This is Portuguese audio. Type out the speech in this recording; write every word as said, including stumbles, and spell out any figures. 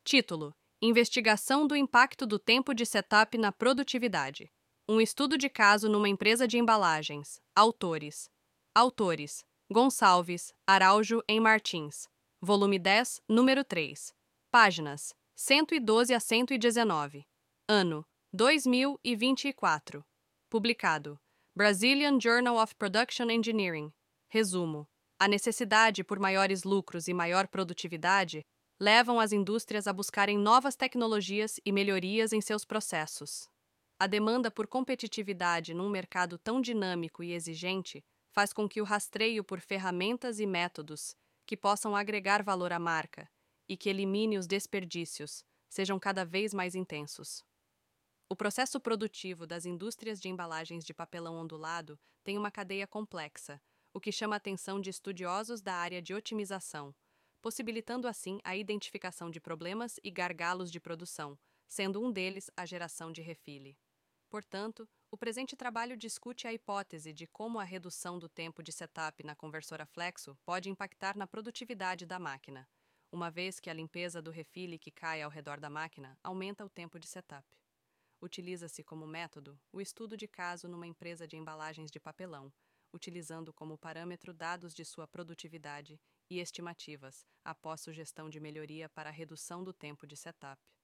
Título: Investigação do impacto do tempo de setup na produtividade. Um estudo de caso numa empresa de embalagens. Autores: Autores: Gonçalves, Araújo e Martins. Volume dez, número três. Páginas: cento e doze a cento e dezenove. Ano: dois mil e vinte e quatro. Publicado: Brazilian Journal of Production Engineering. Resumo: a necessidade por maiores lucros e maior produtividade levam as indústrias a buscarem novas tecnologias e melhorias em seus processos. A demanda por competitividade num mercado tão dinâmico e exigente faz com que o rastreio por ferramentas e métodos que possam agregar valor à marca e que elimine os desperdícios sejam cada vez mais intensos. O processo produtivo das indústrias de embalagens de papelão ondulado tem uma cadeia complexa, o que chama a atenção de estudiosos da área de otimização, possibilitando assim a identificação de problemas e gargalos de produção, sendo um deles a geração de refile. Portanto, o presente trabalho discute a hipótese de como a redução do tempo de setup na conversora Flexo pode impactar na produtividade da máquina, uma vez que a limpeza do refile que cai ao redor da máquina aumenta o tempo de setup. Utiliza-se como método o estudo de caso numa empresa de embalagens de papelão, utilizando como parâmetro dados de sua produtividade e estimativas, após sugestão de melhoria para a redução do tempo de setup.